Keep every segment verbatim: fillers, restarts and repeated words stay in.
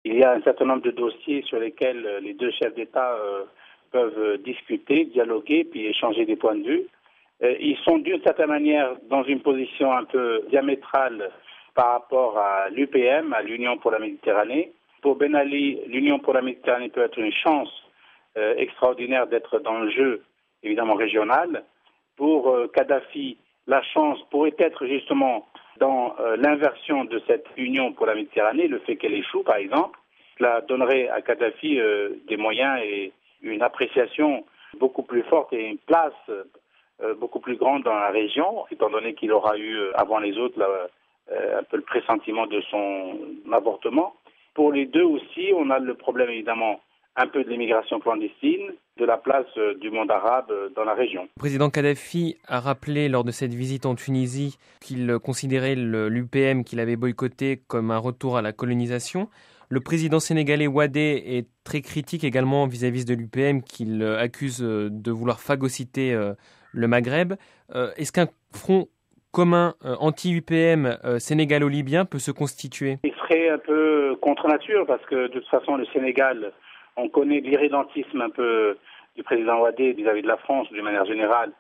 Il y a un certain nombre de dossiers sur lesquels les deux chefs d'État euh, peuvent discuter, dialoguer, puis échanger des points de vue. Euh, ils sont d'une certaine manière dans une position un peu diamétrale par rapport à l'U P M, à l'Union pour la Méditerranée. Pour Ben Ali, l'Union pour la Méditerranée peut être une chance euh, extraordinaire d'être dans le jeu, évidemment régional. Pour euh, Kadhafi, la chance pourrait être justement dans euh, l'inversion de cette Union pour la Méditerranée, le fait qu'elle échoue par exemple. Cela donnerait à Kadhafi euh, des moyens et une appréciation beaucoup plus forte et une place euh, beaucoup plus grande dans la région, étant donné qu'il aura eu euh, avant les autres là, euh, un peu le pressentiment de son avortement. Pour les deux aussi, on a le problème évidemment un peu de l'immigration clandestine, de la place euh, du monde arabe euh, dans la région. Le président Kadhafi a rappelé lors de cette visite en Tunisie qu'il considérait l'U P M qu'il avait boycotté comme un retour à la colonisation. Le président sénégalais Wadé est très critique également vis-à-vis de l'U P M qu'il accuse de vouloir phagocyter le Maghreb. Est-ce qu'un front commun anti-U P M sénégalo-libyen peut se constituer? Il serait un peu contre nature parce que de toute façon le Sénégal, on connaît l'irrédentisme un peu du président Wadé vis-à-vis de la France d'une manière générale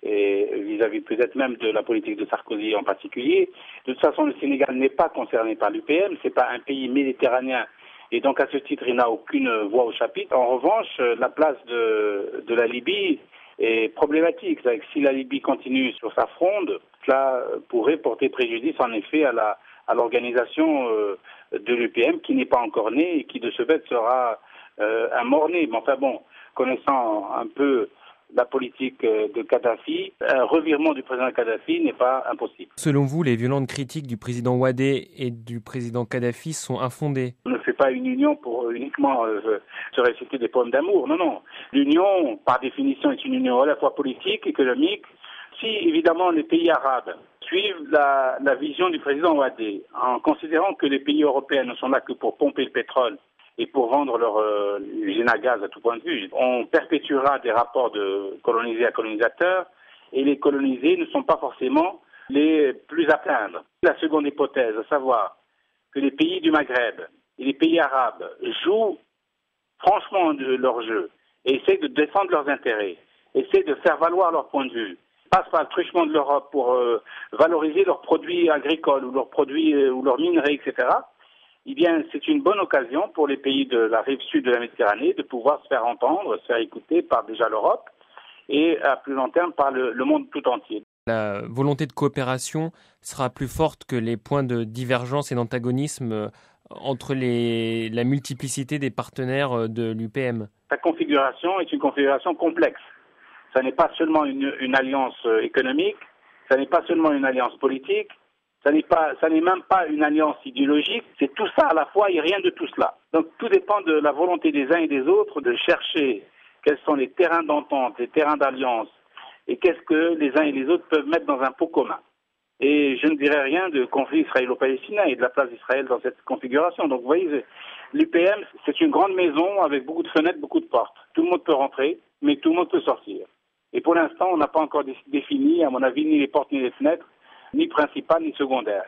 et vis-à-vis peut-être même de la politique de Sarkozy en particulier. De toute façon, le Sénégal n'est pas concerné par l'U P M, c'est pas un pays méditerranéen et donc à ce titre, il n'a aucune voix au chapitre. En revanche, la place de, de la Libye est problématique. C'est-à-dire que si la Libye continue sur sa fronde, cela pourrait porter préjudice en effet à la à l'organisation euh, de l'U P M qui n'est pas encore née et qui de ce fait sera euh, un mort-né. Mais enfin bon, connaissant un peu la politique de Kadhafi, un revirement du président Kadhafi n'est pas impossible. Selon vous, les violentes critiques du président Wadé et du président Kadhafi sont infondées? On ne fait pas une union pour uniquement euh, se réciter des poèmes d'amour. Non, non. L'union, par définition, est une union à la fois politique, économique. Si, évidemment, les pays arabes suivent la, la vision du président Wadé, en considérant que les pays européens ne sont là que pour pomper le pétrole et pour vendre leur euh, usine à gaz à tout point de vue, on perpétuera des rapports de colonisés à colonisateurs et les colonisés ne sont pas forcément les plus à plaindre. La seconde hypothèse, à savoir que les pays du Maghreb et les pays arabes jouent franchement de leur jeu et essaient de défendre leurs intérêts, essaient de faire valoir leur point de vue, passent par le truchement de l'Europe pour euh, valoriser leurs produits agricoles ou leurs produits euh, ou leurs minerais, et cetera, eh bien, c'est une bonne occasion pour les pays de la rive sud de la Méditerranée de pouvoir se faire entendre, se faire écouter par déjà l'Europe et à plus long terme par le, le monde tout entier. La volonté de coopération sera plus forte que les points de divergence et d'antagonisme entre les, la multiplicité des partenaires de l'U P M. Sa configuration est une configuration complexe. Ça n'est pas seulement une, une alliance économique, ça n'est pas seulement une alliance politique, ça n'est pas, ça n'est même pas une alliance idéologique, c'est tout ça à la fois et rien de tout cela. Donc tout dépend de la volonté des uns et des autres de chercher quels sont les terrains d'entente, les terrains d'alliance et qu'est-ce que les uns et les autres peuvent mettre dans un pot commun. Et je ne dirais rien de conflit israélo-palestinien et de la place d'Israël dans cette configuration. Donc vous voyez, l'U P M, c'est une grande maison avec beaucoup de fenêtres, beaucoup de portes. Tout le monde peut rentrer, mais tout le monde peut sortir. Et pour l'instant, on n'a pas encore défini, à mon avis, ni les portes ni les fenêtres, ni principales ni secondaires.